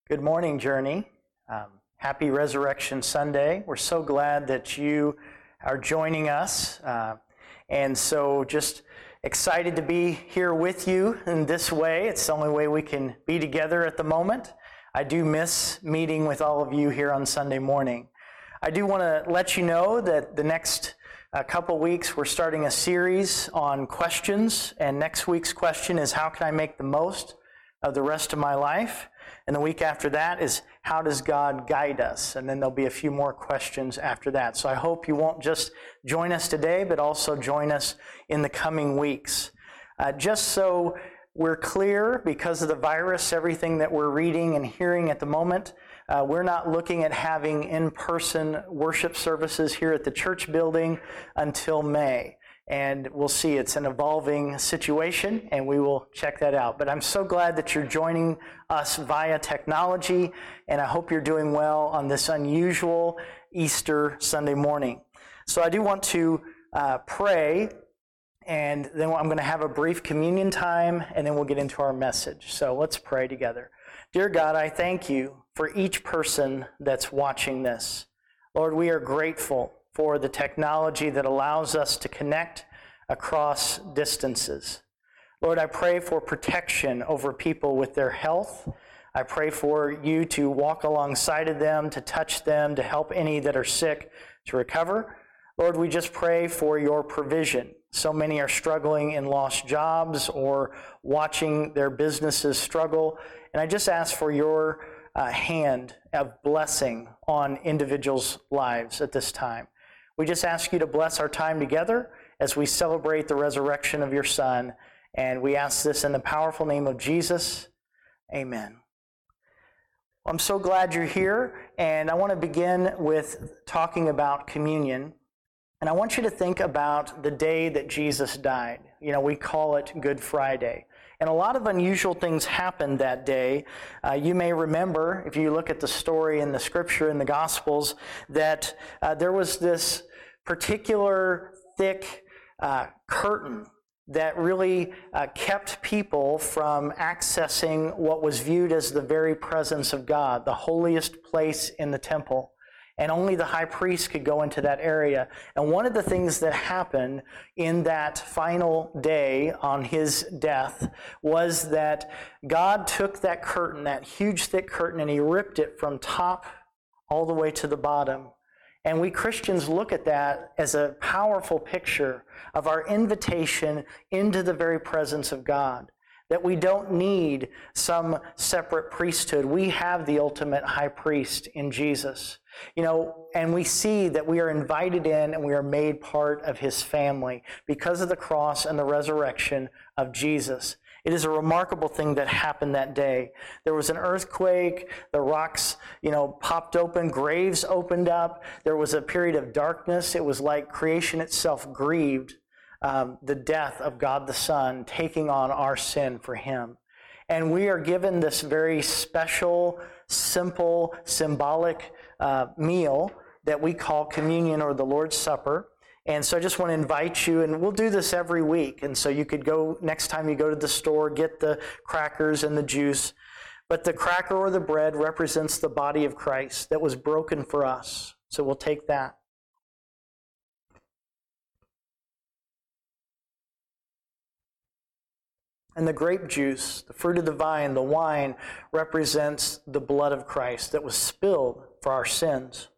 Good morning, Journey. Happy Resurrection Sunday. We're so glad that you are joining us. And so just excited to be here with you in this way. It's the only way we can be together at the moment. I do miss meeting with all of you here on Sunday morning. I do want to let you know that the next couple weeks we're starting a series on questions. And next week's question is, how can I make the most of the rest of my life? And the week after that is, how does God guide us? And then there'll be a few more questions after that. So I hope you won't just join us today, but also join us in the coming weeks. Just so we're clear, because of the virus, everything that we're reading and hearing at the moment, we're not looking at having in-person worship services here at the church building until May. And we'll see. It's an evolving situation, and we will check that out. But I'm so glad that you're joining us via technology, and I hope you're doing well on this unusual Easter Sunday morning. So I do want to pray, and then I'm going to have a brief communion time, and then we'll get into our message. So let's pray together. Dear God, I thank you for each person that's watching this. Lord, we are grateful for the technology that allows us to connect across distances. Lord, I pray for protection over people with their health. I pray for you to walk alongside of them, to touch them, to help any that are sick to recover. Lord, we just pray for your provision. So many are struggling in lost jobs or watching their businesses struggle. And I just ask for your hand of blessing on individuals' lives at this time. We just ask you to bless our time together as we celebrate the resurrection of your Son. And we ask this in the powerful name of Jesus. Amen. I'm so glad you're here. And I want to begin with talking about communion. And I want you to think about the day that Jesus died. You know, we call it Good Friday. And a lot of unusual things happened that day. You may remember, if you look at the story in the Scripture in the Gospels, that there was this particular thick curtain that really kept people from accessing what was viewed as the very presence of God, the holiest place in the temple. And only the high priest could go into that area. And one of the things that happened in that final day on his death was that God took that curtain, that huge thick curtain, and he ripped it from top all the way to the bottom. And we Christians look at that as a powerful picture of our invitation into the very presence of God. That we don't need some separate priesthood. We have the ultimate high priest in Jesus. You know, and we see that we are invited in and we are made part of his family because of the cross and the resurrection of Jesus. It is a remarkable thing that happened that day. There was an earthquake, the rocks, popped open, graves opened up. There was a period of darkness. It was like creation itself grieved the death of God the Son, taking on our sin for him. And we are given this very special, simple, symbolic meal that we call communion or the Lord's Supper. And so I just want to invite you, and we'll do this every week. And so you could go, next time you go to the store, get the crackers and the juice. But the cracker or the bread represents the body of Christ that was broken for us. So we'll take that. And the grape juice, the fruit of the vine, the wine, represents the blood of Christ that was spilled for our sins.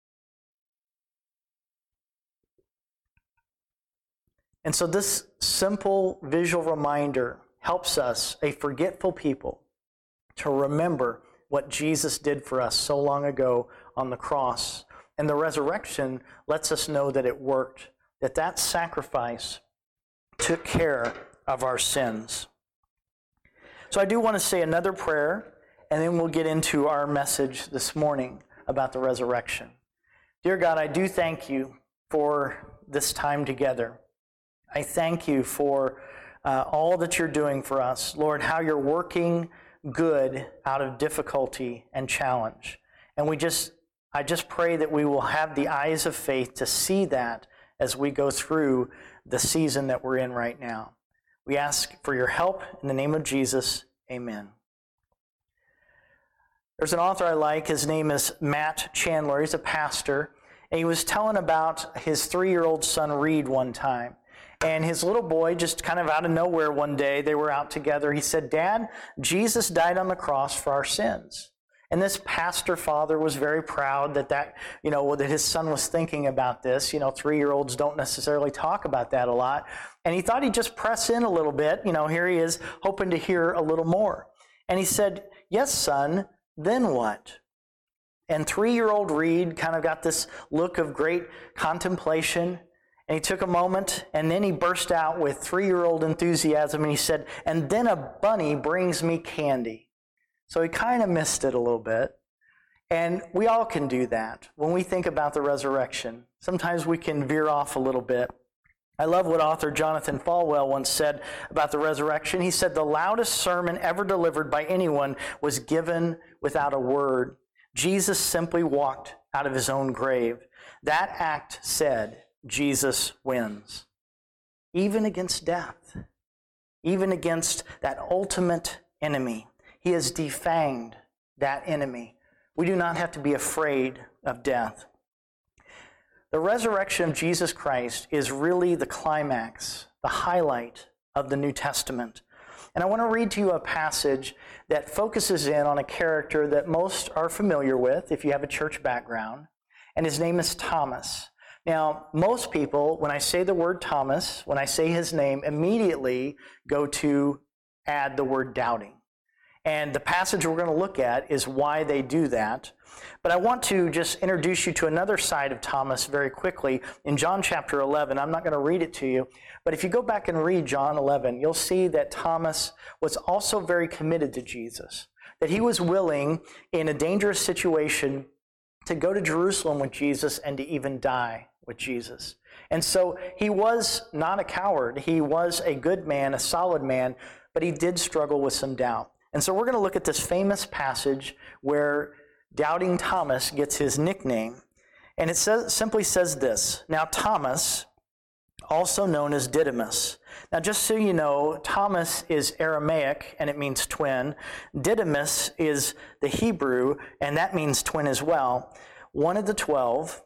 And so this simple visual reminder helps us, a forgetful people, to remember what Jesus did for us so long ago on the cross. And the resurrection lets us know that it worked, that sacrifice took care of our sins. So I do want to say another prayer, and then we'll get into our message this morning about the resurrection. Dear God, I do thank you for this time together. I thank you for all that you're doing for us. Lord, how you're working good out of difficulty and challenge. And I just pray that we will have the eyes of faith to see that as we go through the season that we're in right now. We ask for your help in the name of Jesus. Amen. There's an author I like. His name is Matt Chandler. He's a pastor. And he was telling about his 3-year-old son, Reed, one time. And his little boy, just kind of out of nowhere one day, they were out together. He said, "Dad, Jesus died on the cross for our sins." And this pastor father was very proud that his son was thinking about this. 3-year-olds don't necessarily talk about that a lot. And he thought he'd just press in a little bit. Here he is, hoping to hear a little more. And he said, "Yes, son, then what?" And 3-year-old Reed kind of got this look of great contemplation. And he took a moment, and then he burst out with 3-year-old enthusiasm, and he said, "And then a bunny brings me candy." So he kind of missed it a little bit. And we all can do that. When we think about the resurrection, sometimes we can veer off a little bit. I love what author Jonathan Falwell once said about the resurrection. He said, "The loudest sermon ever delivered by anyone was given without a word. Jesus simply walked out of his own grave. That act said, Jesus wins." Even against death, even against that ultimate enemy, he has defanged that enemy. We do not have to be afraid of death. The resurrection of Jesus Christ is really the climax, the highlight of the New Testament. And I want to read to you a passage that focuses in on a character that most are familiar with if you have a church background, and his name is Thomas. Now, most people, when I say the word Thomas, when I say his name, immediately go to add the word doubting. And the passage we're going to look at is why they do that. But I want to just introduce you to another side of Thomas very quickly. In John chapter 11, I'm not going to read it to you, but if you go back and read John 11, you'll see that Thomas was also very committed to Jesus, that he was willing in a dangerous situation to go to Jerusalem with Jesus and to even die with Jesus. And so he was not a coward. He was a good man, a solid man, but he did struggle with some doubt. And so we're going to look at this famous passage where Doubting Thomas gets his nickname. And it simply says this: "Now Thomas, also known as Didymus." Now just so you know, Thomas is Aramaic, and it means twin. Didymus is the Hebrew, and that means twin as well. One of the 12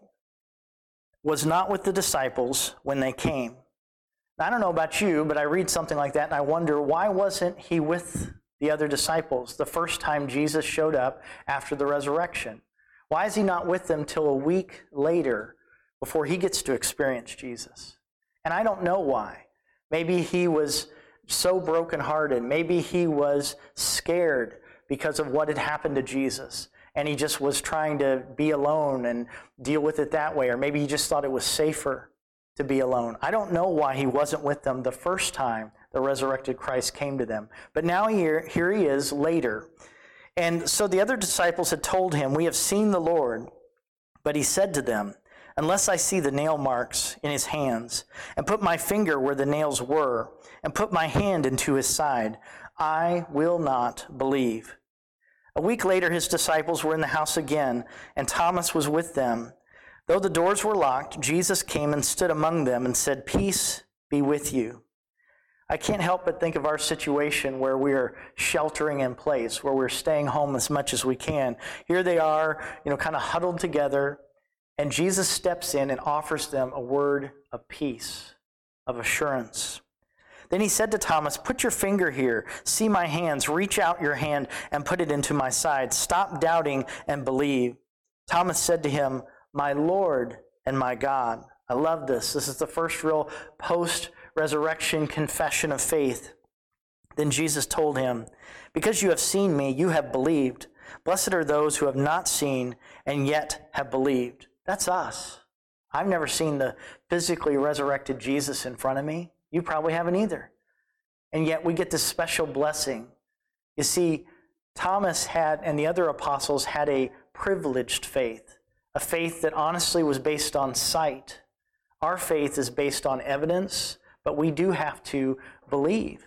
was not with the disciples when they came. Now, I don't know about you, but I read something like that, and I wonder, why wasn't he with the other disciples the first time Jesus showed up after the resurrection? Why is he not with them till a week later before he gets to experience Jesus? And I don't know why. Maybe he was so brokenhearted. Maybe he was scared because of what had happened to Jesus, and he just was trying to be alone and deal with it that way. Or maybe he just thought it was safer to be alone. I don't know why he wasn't with them the first time the resurrected Christ came to them. But now here he is later. And so the other disciples had told him, "We have seen the Lord." But he said to them, "Unless I see the nail marks in his hands, and put my finger where the nails were, and put my hand into his side, I will not believe." A week later, his disciples were in the house again, and Thomas was with them. Though the doors were locked, Jesus came and stood among them and said, "Peace be with you." I can't help but think of our situation where we are sheltering in place, where we're staying home as much as we can. Here they are, kind of huddled together, and Jesus steps in and offers them a word of peace, of assurance. Then he said to Thomas, "Put your finger here. See my hands. Reach out your hand and put it into my side. Stop doubting and believe." Thomas said to him, "My Lord and my God." I love this. This is the first real post-resurrection confession of faith. Then Jesus told him, "Because you have seen me, you have believed. Blessed are those who have not seen and yet have believed." That's us. I've never seen the physically resurrected Jesus in front of me. You probably haven't either. And yet we get this special blessing. You see, Thomas had, and the other apostles had, a privileged faith, a faith that honestly was based on sight. Our faith is based on evidence, but we do have to believe.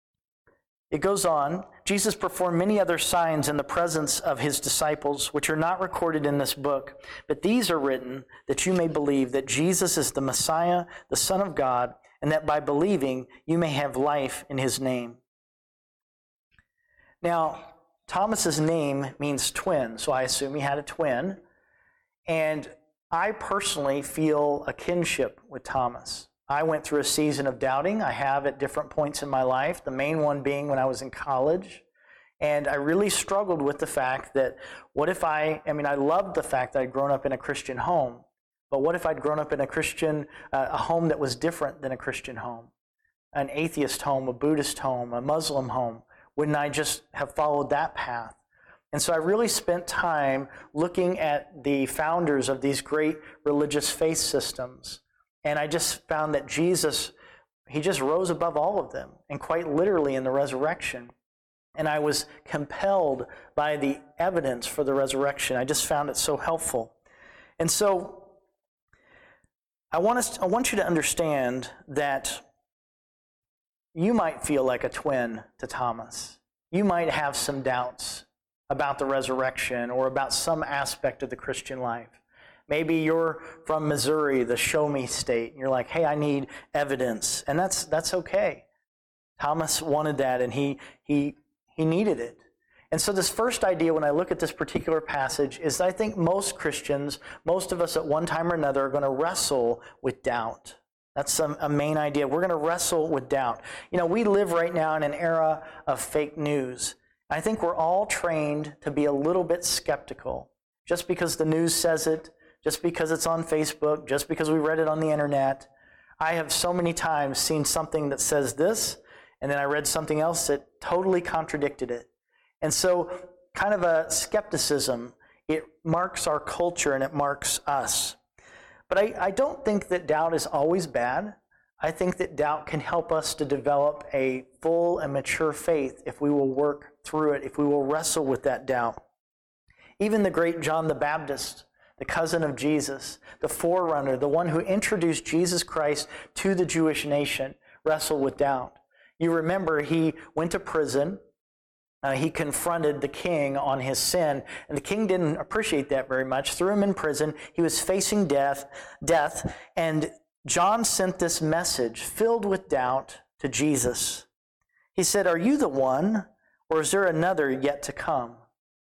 It goes on, Jesus performed many other signs in the presence of his disciples, which are not recorded in this book, but these are written that you may believe that Jesus is the Messiah, the Son of God, and that by believing you may have life in his name. Now, Thomas's name means twin, so I assume he had a twin. And I personally feel a kinship with Thomas. I went through a season of doubting. I have at different points in my life, the main one being when I was in college. And I really struggled with the fact that what if I loved the fact that I'd grown up in a Christian home, but what if I'd grown up in a home that was different than a Christian home? An atheist home, a Buddhist home, a Muslim home? Wouldn't I just have followed that path? And so I really spent time looking at the founders of these great religious faith systems. And I just found that Jesus, he just rose above all of them, and quite literally in the resurrection. And I was compelled by the evidence for the resurrection. I just found it so helpful. And so I want you to understand that you might feel like a twin to Thomas. You might have some doubts about the resurrection or about some aspect of the Christian life. Maybe you're from Missouri, the show me state, and you're like, hey, I need evidence. And that's okay. Thomas wanted that, and he needed it. And so this first idea when I look at this particular passage is that I think most Christians, most of us at one time or another, are going to wrestle with doubt. That's a main idea. We're going to wrestle with doubt. We live right now in an era of fake news. I think we're all trained to be a little bit skeptical. Just because the news says it, just because it's on Facebook, just because we read it on the internet. I have so many times seen something that says this, and then I read something else that totally contradicted it. And so kind of a skepticism, it marks our culture and it marks us. But I don't think that doubt is always bad. I think that doubt can help us to develop a full and mature faith if we will work through it, if we will wrestle with that doubt. Even the great John the Baptist, the cousin of Jesus, the forerunner, the one who introduced Jesus Christ to the Jewish nation, wrestled with doubt. You remember he went to prison. He confronted the king on his sin, and the king didn't appreciate that very much, threw him in prison. He was facing death, and John sent this message filled with doubt to Jesus. He said, "Are you the one, or is there another yet to come?"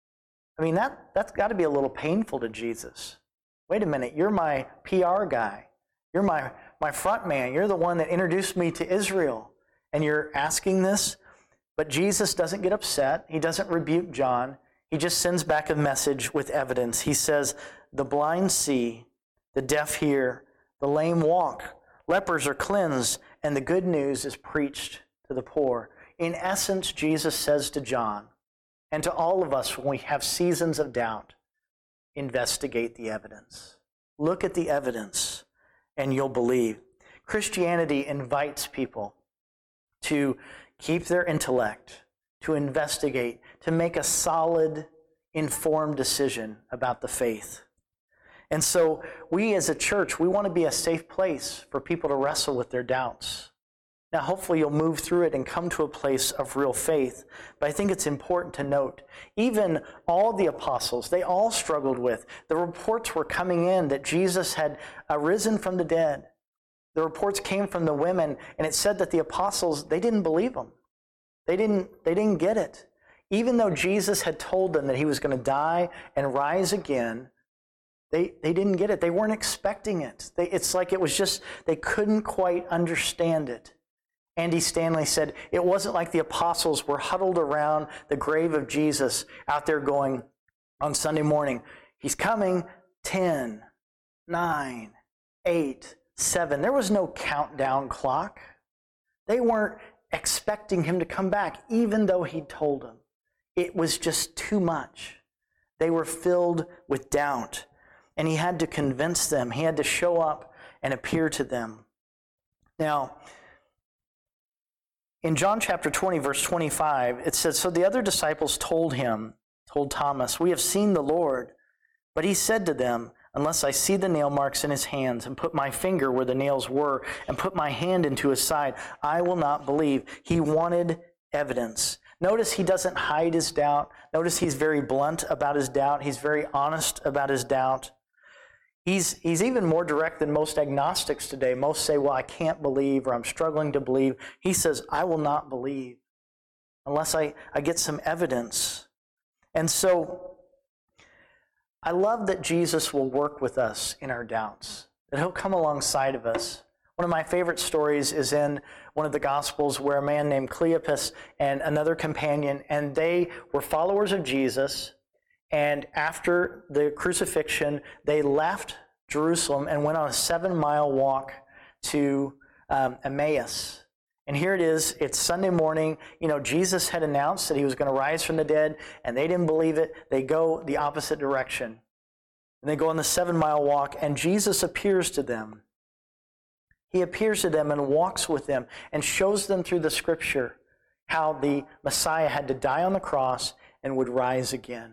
I mean, that's got to be a little painful to Jesus. Wait a minute, you're my PR guy. You're my front man. You're the one that introduced me to Israel, and you're asking this? But Jesus doesn't get upset. He doesn't rebuke John. He just sends back a message with evidence. He says, the blind see, the deaf hear, the lame walk, lepers are cleansed, and the good news is preached to the poor. In essence, Jesus says to John, and to all of us when we have seasons of doubt, investigate the evidence. Look at the evidence, and you'll believe. Christianity invites people to keep their intellect, to investigate, to make a solid, informed decision about the faith. And so we as a church, we want to be a safe place for people to wrestle with their doubts. Now, hopefully you'll move through it and come to a place of real faith. But I think it's important to note, even all the apostles, they all struggled with. The reports were coming in that Jesus had arisen from the dead. The reports came from the women, and it said that the apostles, they didn't believe them. They didn't get it. Even though Jesus had told them that he was going to die and rise again, they didn't get it. They weren't expecting it. It's like it was just, they couldn't quite understand it. Andy Stanley said, it wasn't like the apostles were huddled around the grave of Jesus out there going on Sunday morning, he's coming, 10, 9, 8, 7. There was no countdown clock. They weren't expecting him to come back, even though he told them. It was just too much. They were filled with doubt, and he had to convince them. He had to show up and appear to them. Now, in John chapter 20, verse 25, it says, so the other disciples told Thomas, we have seen the Lord. But he said to them, unless I see the nail marks in his hands and put my finger where the nails were and put my hand into his side, I will not believe. He wanted evidence. Notice he doesn't hide his doubt. Notice he's very blunt about his doubt. He's very honest about his doubt. He's even more direct than most agnostics today. Most say, well, I can't believe, or I'm struggling to believe. He says, I will not believe unless I get some evidence. And so I love that Jesus will work with us in our doubts, that he'll come alongside of us. One of my favorite stories is in one of the Gospels where a man named Cleopas and another companion, and they were followers of Jesus, and after the crucifixion, they left Jerusalem and went on a 7-mile walk to Emmaus. And here it is, it's Sunday morning. Jesus had announced that he was going to rise from the dead, and they didn't believe it. They go the opposite direction. And they go on the 7-mile walk, and Jesus appears to them. He appears to them and walks with them and shows them through the Scripture how the Messiah had to die on the cross and would rise again.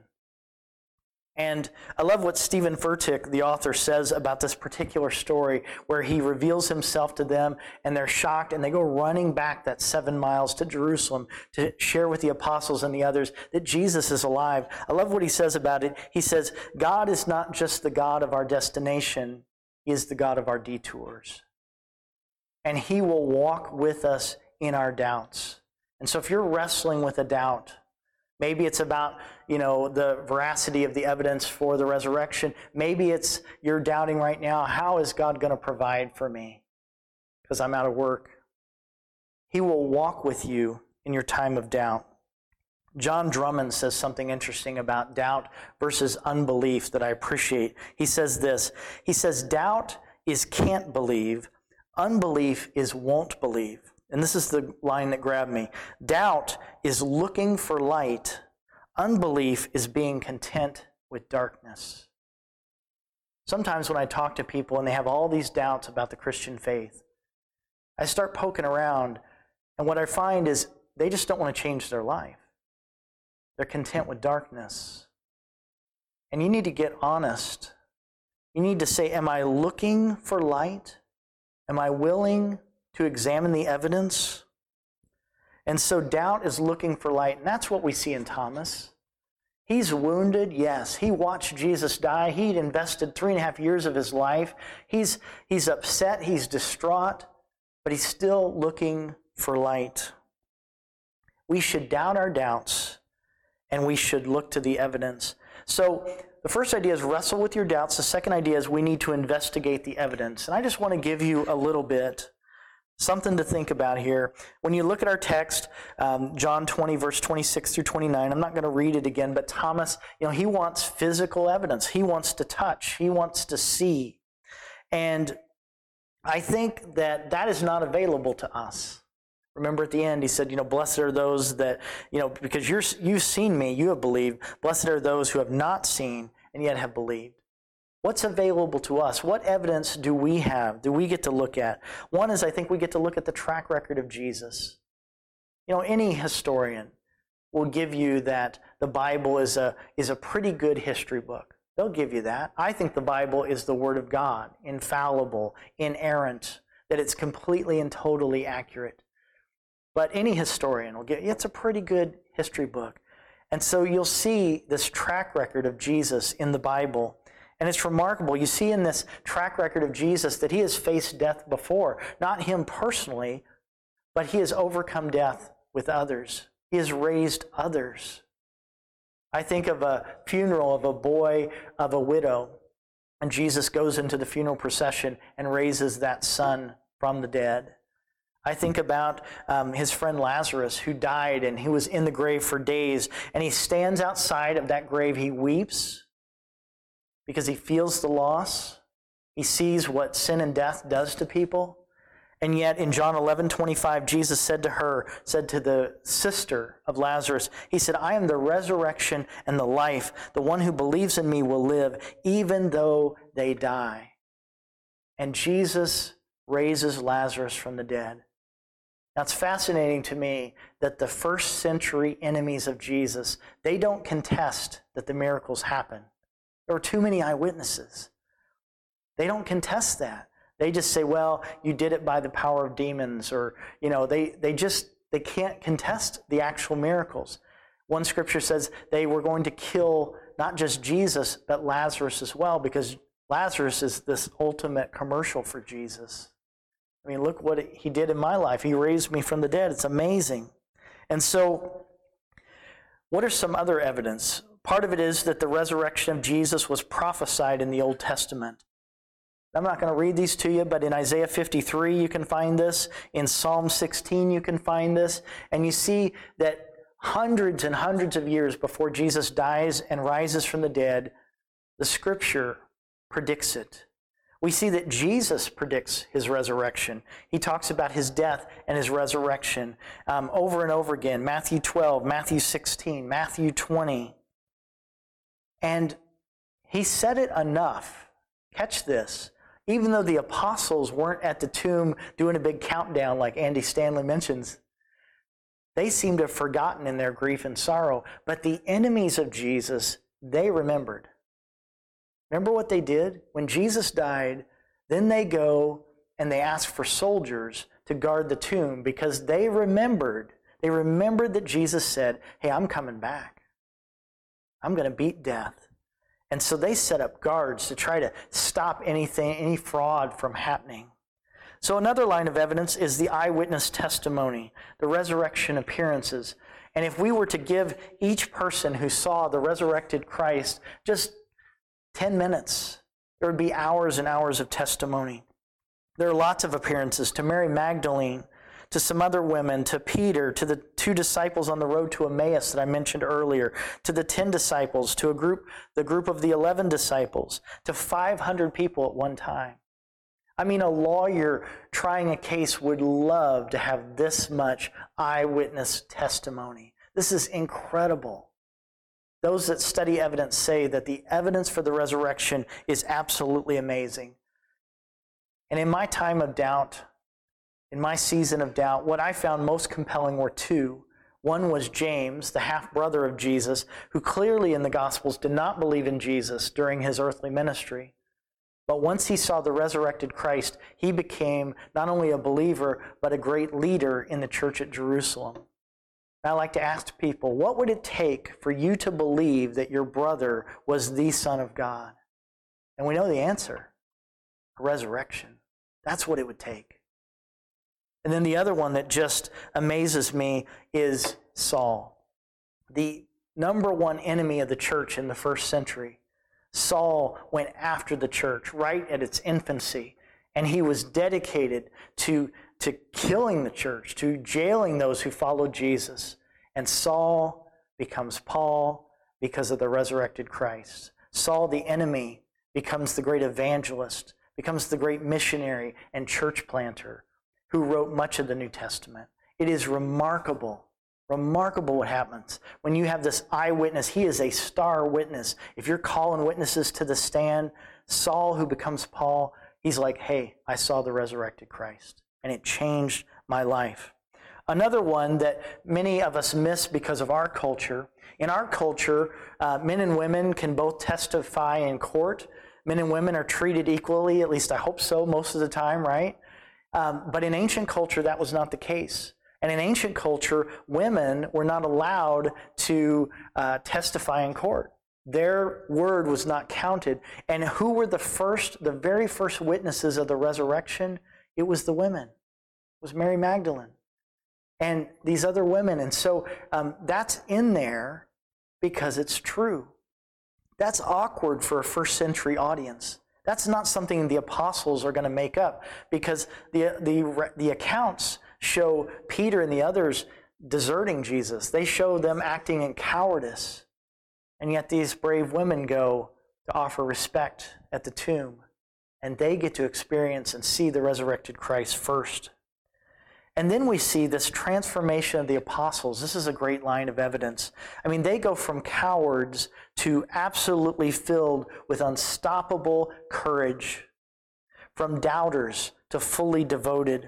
And I love what Stephen Furtick, the author, says about this particular story where he reveals himself to them and they're shocked and they go running back that 7 miles to Jerusalem to share with the apostles and the others that Jesus is alive. I love what he says about it. He says, God is not just the God of our destination, he is the God of our detours. And he will walk with us in our doubts. And so if you're wrestling with a doubt, maybe it's about, the veracity of the evidence for the resurrection. Maybe it's you're doubting right now, how is God going to provide for me? Because I'm out of work. He will walk with you in your time of doubt. John Drummond says something interesting about doubt versus unbelief that I appreciate. He says this. He says, doubt is can't believe. Unbelief is won't believe. And this is the line that grabbed me. Doubt is looking for light. Unbelief is being content with darkness. Sometimes when I talk to people and they have all these doubts about the Christian faith, I start poking around, and what I find is they just don't want to change their life. They're content with darkness. And you need to get honest. You need to say, am I looking for light? Am I willing to examine the evidence? And so doubt is looking for light, and that's what we see in Thomas. He's wounded, yes. He watched Jesus die. He'd invested 3.5 years of his life. He's upset, he's distraught, but he's still looking for light. We should doubt our doubts, and we should look to the evidence. So the first idea is wrestle with your doubts. The second idea is we need to investigate the evidence. And I just want to give you a little bit, something to think about here. When you look at our text, John 20, verse 26 through 29, I'm not going to read it again, but Thomas, he wants physical evidence. He wants to touch. He wants to see. And I think that is not available to us. Remember at the end, he said, blessed are those that, because you've seen me, you have believed. Blessed are those who have not seen and yet have believed. What's available to us? What evidence do we have? Do we get to look at? One is I think we get to look at the track record of Jesus. Any historian will give you that the Bible is a pretty good history book. They'll give you that. I think the Bible is the Word of God, infallible, inerrant, that it's completely and totally accurate. But any historian will give you, it's a pretty good history book. And so you'll see this track record of Jesus in the Bible. And it's remarkable. You see in this track record of Jesus that he has faced death before. Not him personally, but he has overcome death with others. He has raised others. I think of a funeral of a boy of a widow, and Jesus goes into the funeral procession and raises that son from the dead. I think about his friend Lazarus who died and he was in the grave for days, and he stands outside of that grave. He weeps because he feels the loss. He sees what sin and death does to people. And yet in John 11:25, Jesus said to the sister of Lazarus, he said, I am the resurrection and the life. The one who believes in me will live even though they die. And Jesus raises Lazarus from the dead. Now, it's fascinating to me that the first century enemies of Jesus, they don't contest that the miracles happen. There were too many eyewitnesses. They don't contest that. They just say, well, you did it by the power of demons, or, they can't contest the actual miracles. One scripture says they were going to kill not just Jesus, but Lazarus as well, because Lazarus is this ultimate commercial for Jesus. I mean, look what he did in my life. He raised me from the dead. It's amazing. And so, what are some other evidence? Part of it is that the resurrection of Jesus was prophesied in the Old Testament. I'm not going to read these to you, but in Isaiah 53 you can find this. In Psalm 16 you can find this. And you see that hundreds and hundreds of years before Jesus dies and rises from the dead, the Scripture predicts it. We see that Jesus predicts his resurrection. He talks about his death and his resurrection over and over again. Matthew 12, Matthew 16, Matthew 20. And he said it enough. Catch this. Even though the apostles weren't at the tomb doing a big countdown like Andy Stanley mentions, they seem to have forgotten in their grief and sorrow. But the enemies of Jesus, they remembered. Remember what they did? When Jesus died, then they go and they ask for soldiers to guard the tomb because they remembered that Jesus said, hey, I'm coming back. I'm going to beat death. And so they set up guards to try to stop any fraud from happening. So another line of evidence is the eyewitness testimony, the resurrection appearances. And if we were to give each person who saw the resurrected Christ just 10 minutes, there would be hours and hours of testimony. There are lots of appearances to Mary Magdalene, to some other women, to Peter, to the 2 disciples on the road to Emmaus that I mentioned earlier, to the 10 disciples, to the group of the 11 disciples, to 500 people at one time. I mean, a lawyer trying a case would love to have this much eyewitness testimony. This is incredible. Those that study evidence say that the evidence for the resurrection is absolutely amazing. And in my time of doubt, in my season of doubt, what I found most compelling were 2. One was James, the half-brother of Jesus, who clearly in the Gospels did not believe in Jesus during his earthly ministry. But once he saw the resurrected Christ, he became not only a believer, but a great leader in the church at Jerusalem. And I like to ask people, what would it take for you to believe that your brother was the Son of God? And we know the answer, a resurrection. That's what it would take. And then the other one that just amazes me is Saul, the number one enemy of the church in the first century. Saul went after the church right at its infancy, and he was dedicated to killing the church, to jailing those who followed Jesus. And Saul becomes Paul because of the resurrected Christ. Saul, the enemy, becomes the great evangelist, becomes the great missionary and church planter who wrote much of the New Testament. It is remarkable what happens when you have this eyewitness. He is a star witness. If you're calling witnesses to the stand, Saul, who becomes Paul, he's like, hey, I saw the resurrected Christ, and it changed my life. Another one that many of us miss because of our culture. In our culture, men and women can both testify in court. Men and women are treated equally, at least I hope so, most of the time, right? But in ancient culture, that was not the case. And in ancient culture, women were not allowed to testify in court. Their word was not counted. And who were the very first witnesses of the resurrection? It was the women. It was Mary Magdalene and these other women. And so that's in there because it's true. That's awkward for a first century audience. That's not something the apostles are going to make up, because the accounts show Peter and the others deserting Jesus. They show them acting in cowardice. And yet these brave women go to offer respect at the tomb, and they get to experience and see the resurrected Christ first. And then we see this transformation of the apostles. This is a great line of evidence. I mean, they go from cowards to absolutely filled with unstoppable courage, from doubters to fully devoted.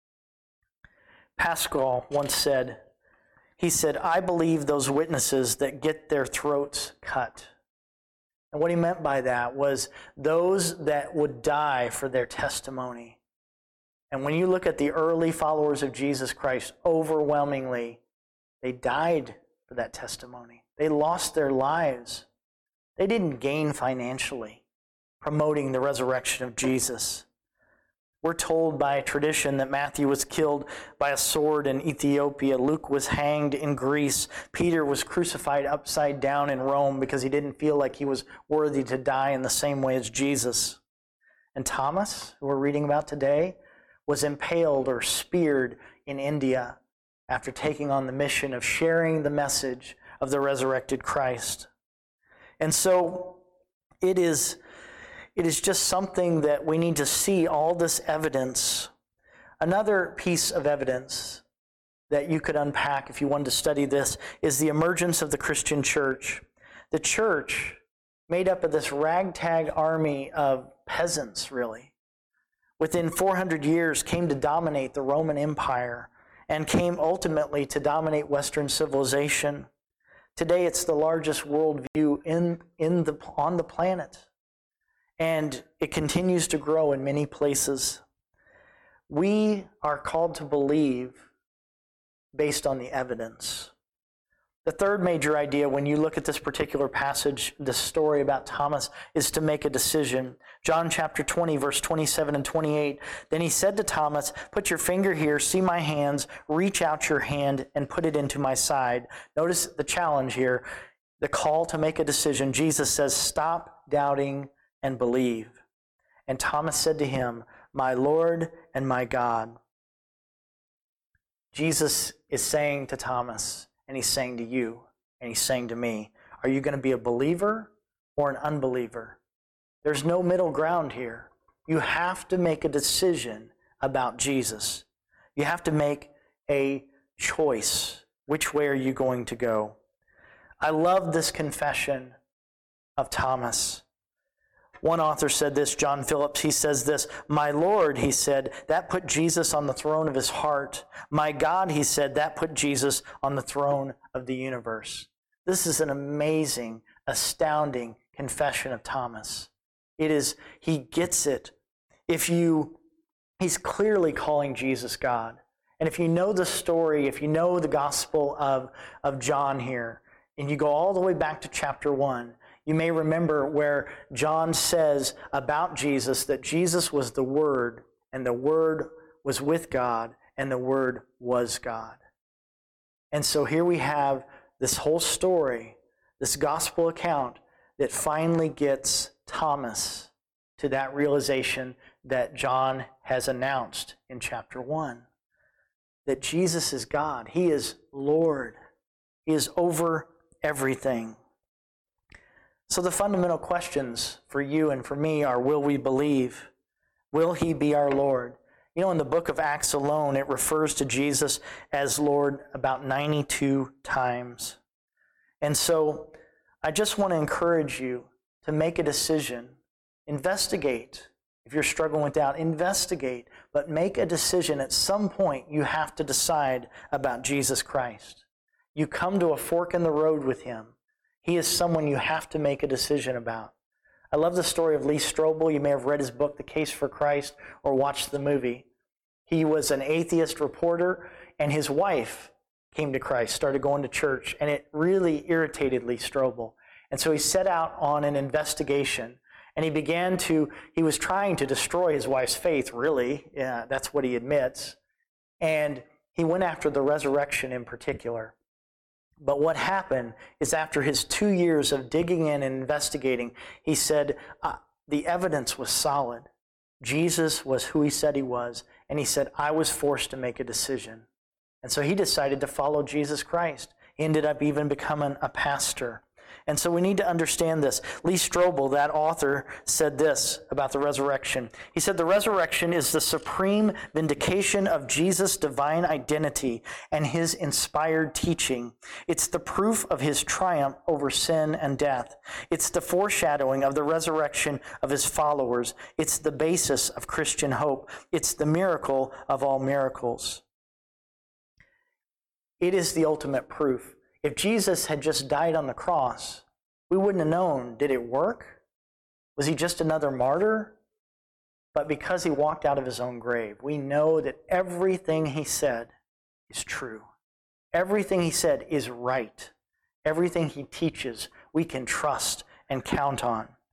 Pascal once said, I believe those witnesses that get their throats cut. And what he meant by that was those that would die for their testimony. And when you look at the early followers of Jesus Christ, overwhelmingly, they died for that testimony. They lost their lives. They didn't gain financially promoting the resurrection of Jesus. We're told by tradition that Matthew was killed by a sword in Ethiopia. Luke was hanged in Greece. Peter was crucified upside down in Rome because he didn't feel like he was worthy to die in the same way as Jesus. And Thomas, who we're reading about today, was impaled or speared in India after taking on the mission of sharing the message of the resurrected Christ. And so it is just something that we need to see all this evidence. Another piece of evidence that you could unpack if you wanted to study this is the emergence of the Christian church. The church, made up of this ragtag army of peasants, really, within 400 years came to dominate the Roman Empire and came ultimately to dominate Western civilization. Today it's the largest worldview on the planet. And it continues to grow in many places. We are called to believe based on the evidence. The third major idea when you look at this particular passage, the story about Thomas, is to make a decision. John chapter 20, verse 27 and 28. Then he said to Thomas, "Put your finger here, see my hands, reach out your hand and put it into my side." Notice the challenge here, the call to make a decision. Jesus says, "Stop doubting and believe." And Thomas said to him, "My Lord and my God." Jesus is saying to Thomas, and he's saying to you, and he's saying to me, are you going to be a believer or an unbeliever? There's no middle ground here. You have to make a decision about Jesus. You have to make a choice. Which way are you going to go? I love this confession of Thomas. One author said this, John Phillips, he says this, "My Lord," he said, that put Jesus on the throne of his heart. "My God," he said, that put Jesus on the throne of the universe. This is an amazing, astounding confession of Thomas. He gets it. He's clearly calling Jesus God. And if you know the story, if you know the Gospel of John here, and you go all the way back to chapter 1, you may remember where John says about Jesus that Jesus was the Word, and the Word was with God, and the Word was God. And so here we have this whole story, this gospel account that finally gets Thomas to that realization that John has announced in chapter 1, that Jesus is God. He is Lord. He is over everything. So the fundamental questions for you and for me are, will we believe? Will he be our Lord? You know, in the book of Acts alone, it refers to Jesus as Lord about 92 times. And so I just want to encourage you to make a decision. Investigate. If you're struggling with doubt, investigate, but make a decision. At some point, you have to decide about Jesus Christ. You come to a fork in the road with him. He is someone you have to make a decision about. I love the story of Lee Strobel. You may have read his book, The Case for Christ, or watched the movie. He was an atheist reporter, and his wife came to Christ, started going to church, and it really irritated Lee Strobel. And so he set out on an investigation, and he was trying to destroy his wife's faith, really. Yeah, that's what he admits. And he went after the resurrection in particular. But what happened is after his 2 years of digging in and investigating, he said the evidence was solid. Jesus was who he said he was. And he said, I was forced to make a decision. And so he decided to follow Jesus Christ. He ended up even becoming a pastor. And so we need to understand this. Lee Strobel, that author, said this about the resurrection. He said, the resurrection is the supreme vindication of Jesus' divine identity and his inspired teaching. It's the proof of his triumph over sin and death. It's the foreshadowing of the resurrection of his followers. It's the basis of Christian hope. It's the miracle of all miracles. It is the ultimate proof. If Jesus had just died on the cross, we wouldn't have known, did it work? Was he just another martyr? But because he walked out of his own grave, we know that everything he said is true. Everything he said is right. Everything he teaches, we can trust and count on.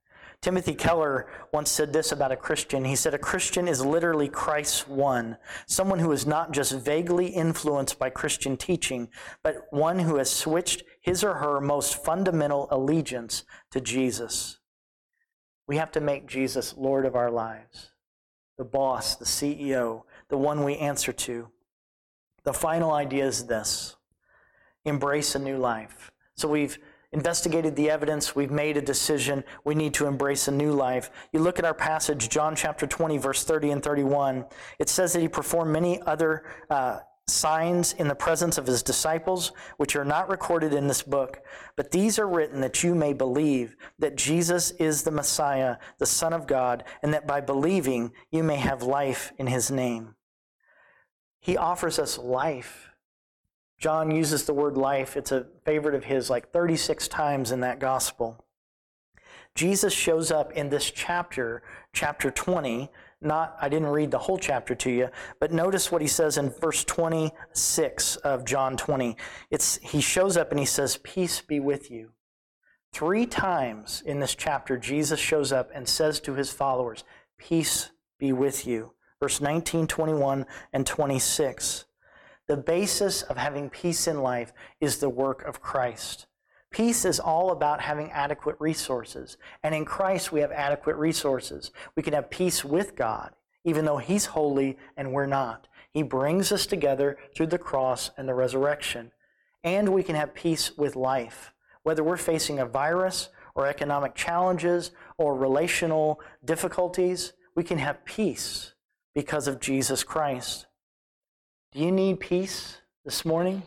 Timothy Keller once said this about a Christian. He said, "A Christian is literally Christ's one, someone who is not just vaguely influenced by Christian teaching, but one who has switched his or her most fundamental allegiance to Jesus." We have to make Jesus Lord of our lives, the boss, the CEO, the one we answer to. The final idea is this: embrace a new life. So we've investigated the evidence, we've made a decision, we need to embrace a new life. You look at our passage, John chapter 20, verse 30 and 31, it says that he performed many other signs in the presence of his disciples, which are not recorded in this book. But these are written that you may believe that Jesus is the Messiah, the Son of God, and that by believing you may have life in his name. He offers us life. John uses the word life. It's a favorite of his, like 36 times in that gospel. Jesus shows up in this chapter 20. I didn't read the whole chapter to you, but notice what he says in verse 26 of John 20. He shows up and he says, "Peace be with you." 3 times in this chapter, Jesus shows up and says to his followers, "Peace be with you." Verse 19, 21, and 26. The basis of having peace in life is the work of Christ. Peace is all about having adequate resources. And in Christ, we have adequate resources. We can have peace with God, even though he's holy and we're not. He brings us together through the cross and the resurrection. And we can have peace with life. Whether we're facing a virus or economic challenges or relational difficulties, we can have peace because of Jesus Christ. Do you need peace this morning?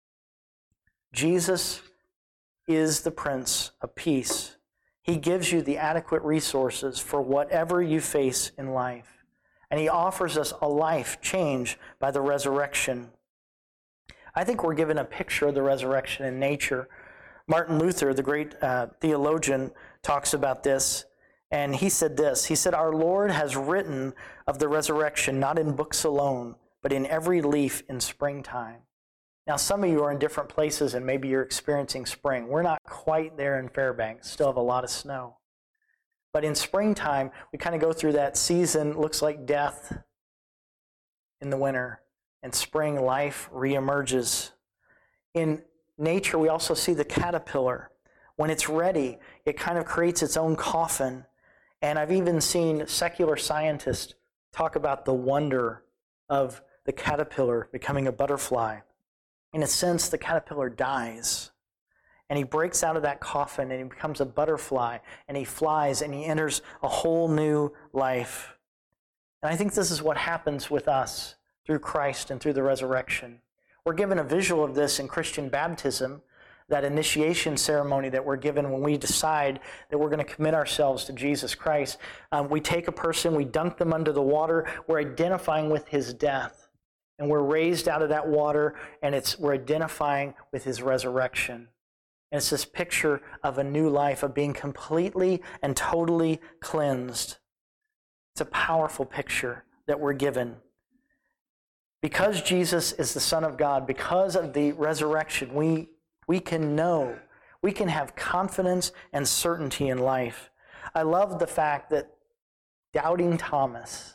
Jesus is the Prince of Peace. He gives you the adequate resources for whatever you face in life. And he offers us a life changed by the resurrection. I think we're given a picture of the resurrection in nature. Martin Luther, the great theologian, talks about this. And he said this. He said, "Our Lord has written of the resurrection not in books alone, but in every leaf in springtime." Now, some of you are in different places and maybe you're experiencing spring. We're not quite there in Fairbanks. Still have a lot of snow. But in springtime, we kind of go through that season, looks like death in the winter. And spring, life reemerges. In nature, we also see the caterpillar. When it's ready, it kind of creates its own coffin. And I've even seen secular scientists talk about the wonder of the caterpillar becoming a butterfly. In a sense, the caterpillar dies. And he breaks out of that coffin and he becomes a butterfly. And he flies and he enters a whole new life. And I think this is what happens with us through Christ and through the resurrection. We're given a visual of this in Christian baptism, that initiation ceremony that we're given when we decide that we're going to commit ourselves to Jesus Christ. We take a person, we dunk them under the water, we're identifying with his death. And we're raised out of that water, and we're identifying with his resurrection. And it's this picture of a new life, of being completely and totally cleansed. It's a powerful picture that we're given. Because Jesus is the Son of God, because of the resurrection, we can know, we can have confidence and certainty in life. I love the fact that Doubting Thomas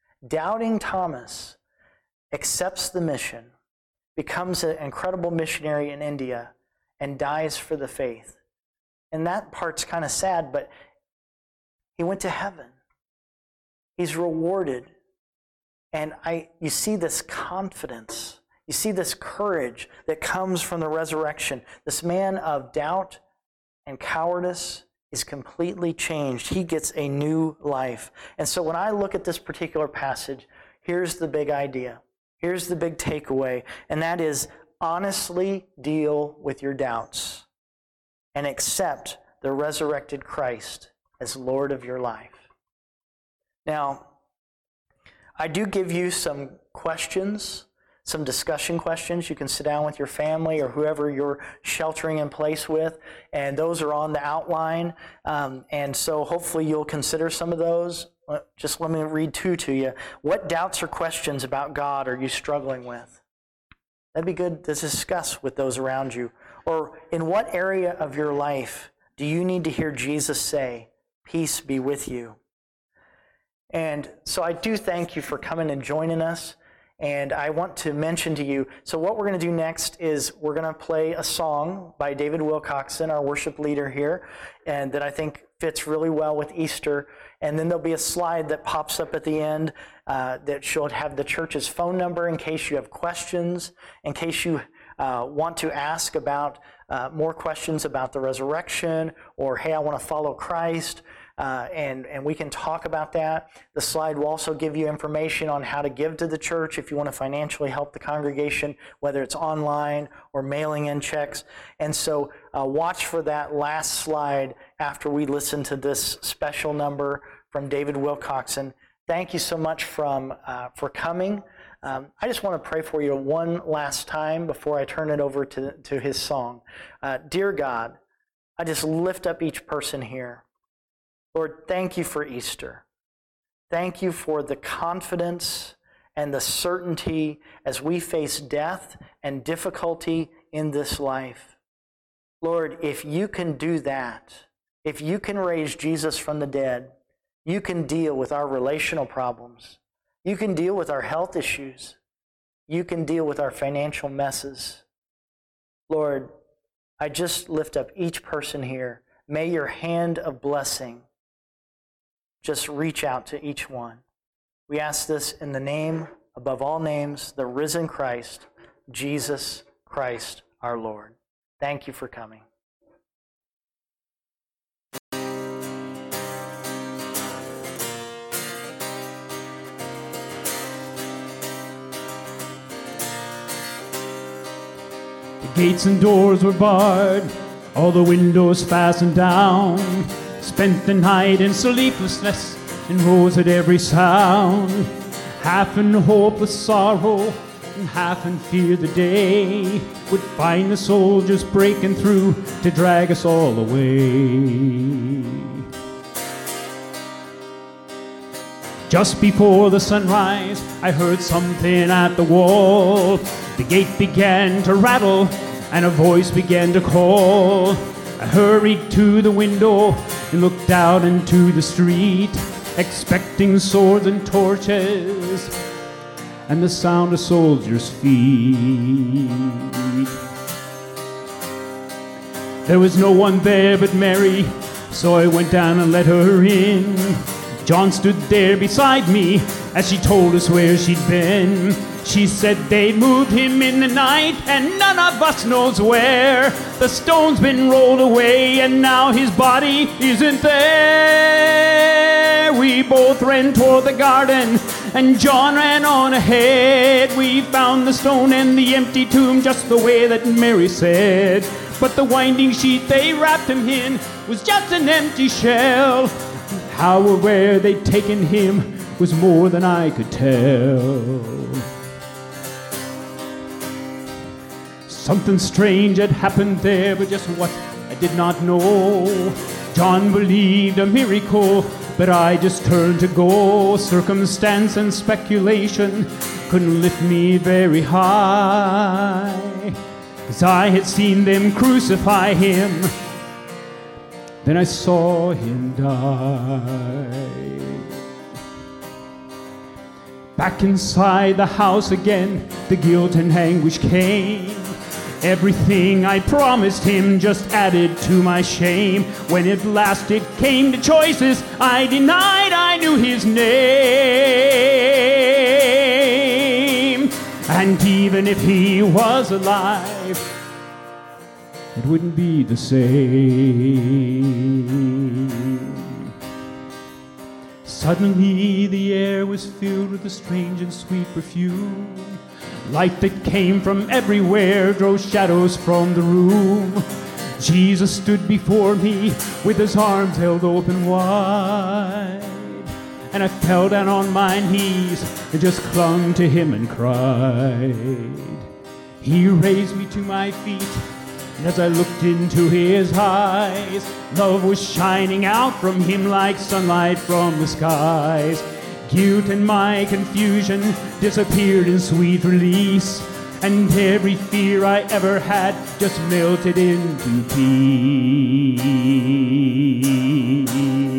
accepts the mission, becomes an incredible missionary in India, and dies for the faith. And that part's kind of sad, but he went to heaven. He's rewarded. And you see this confidence, you see this courage that comes from the resurrection. This man of doubt and cowardice is completely changed. He gets a new life. And so when I look at this particular passage, here's the big idea. Here's the big takeaway, and that is honestly deal with your doubts and accept the resurrected Christ as Lord of your life. Now, I do give you some questions, some discussion questions. You can sit down with your family or whoever you're sheltering in place with, and those are on the outline. And so hopefully you'll consider some of those. Just let me read 2 to you. What doubts or questions about God are you struggling with? That'd be good to discuss with those around you. Or in what area of your life do you need to hear Jesus say, Peace be with you. And so I do thank you for coming and joining us. And I want to mention to you, so what we're going to do next is we're going to play a song by David Wilcoxon, our worship leader here, and that I think fits really well with Easter. And then there'll be a slide that pops up at the end that should have the church's phone number in case you have questions, in case you want to ask about more questions about the resurrection, or hey, I want to follow Christ. And we can talk about that. The slide will also give you information on how to give to the church if you want to financially help the congregation, whether it's online or mailing in checks. And so watch for that last slide after we listen to this special number from David Wilcoxon. Thank you so much for coming. I just want to pray for you one last time before I turn it over to his song. Dear God, I just lift up each person here. Lord, thank you for Easter. Thank you for the confidence and the certainty as we face death and difficulty in this life. Lord, if you can do that, if you can raise Jesus from the dead, you can deal with our relational problems. You can deal with our health issues. You can deal with our financial messes. Lord, I just lift up each person here. May your hand of blessing just reach out to each one. We ask this in the name above all names, the risen Christ, Jesus Christ our Lord. Thank you for coming. The gates and doors were barred, all the windows fastened down. Spent the night in sleeplessness and rose at every sound. Half in hopeless sorrow and half in fear the day would find the soldiers breaking through to drag us all away. Just before the sunrise, I heard something at the wall. The gate began to rattle and a voice began to call. I hurried to the window and looked out into the street, expecting swords and torches and the sound of soldiers' feet. There was no one there but Mary, so I went down and let her in. John stood there beside me as she told us where she'd been. She said they'd moved him in the night and none of us knows where. The stone's been rolled away and now his body isn't there. We both ran toward the garden and John ran on ahead. We found the stone and the empty tomb just the way that Mary said. But the winding sheet they wrapped him in was just an empty shell. How or where they'd taken him was more than I could tell. Something strange had happened there, but just what I did not know. John believed a miracle, but I just turned to go. Circumstance and speculation couldn't lift me very high, 'cause I had seen them crucify him, then I saw him die. Back inside the house again, the guilt and anguish came. Everything I promised him just added to my shame. When at last it came to choices, I denied I knew his name. And even if he was alive, it wouldn't be the same. Suddenly the air was filled with a strange and sweet perfume. Light that came from everywhere drove shadows from the room. Jesus stood before me with his arms held open wide. And I fell down on my knees and just clung to him and cried. He raised me to my feet, and as I looked into his eyes, love was shining out from him like sunlight from the skies. Guilt and my confusion disappeared in sweet release, and every fear I ever had just melted into peace.